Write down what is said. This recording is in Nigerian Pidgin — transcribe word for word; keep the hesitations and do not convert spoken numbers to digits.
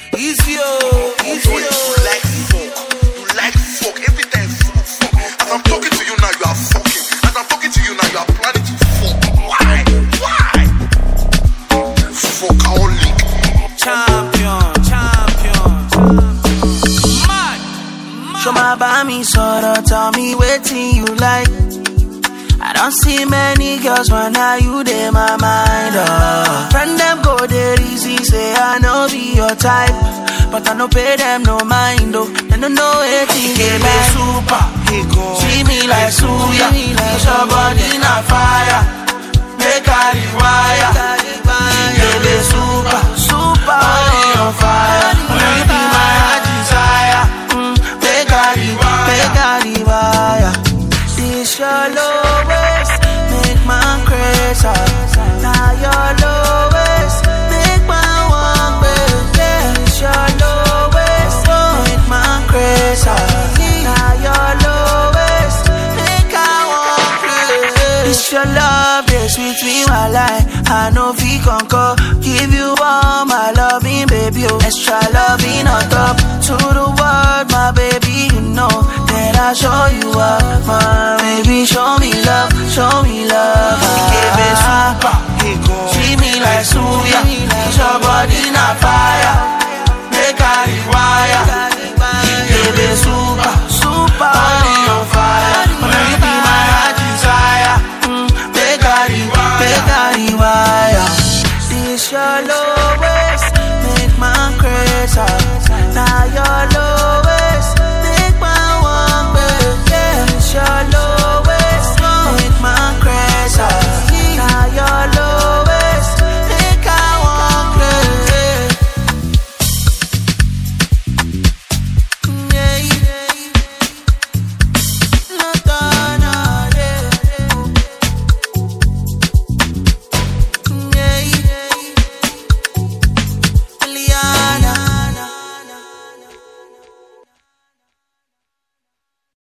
Easy, oh, easy, oh. You like fuck. You like fuck. Every time fuck, fuck. As I'm talking to you now, you are fucking. As I'm talking to you now, you are planning to fuck. Why? Why? Fuckaholic. Champion, champion, champion. Mad, mad. Show my bami sorrow, tell me waiting you like. I don't see many girls, but now you dey my mind, oh. Friend them go there easy, say I know be your type, but I no pay them no mind, oh. They don't know anything, they be super. See me like Suya, cause your body na fire. Make I rewire. They be super, super, body on fire. You be my heart desire. mm, Make I rewire, make I rewire. This your lowest, make my crazy. Now your lowest, make my one baby. This your lowest, make my crazy. Now your lowest, make I one crazy. This your love, they sweet me while I I know we conquer. Give you all my loving, baby. Oh. Extra loving on top to the world, my baby. You know that I show you up, my baby. Show me love, show me love. Give me super, treat me like Suya. Your body na fire, make I rewire. Give me super, super, body on fire. You be my heart desire. mm, Make I rewire, make I rewire. This your lowest, make my crazy. Now your lowest, make my one baby. This your lowest.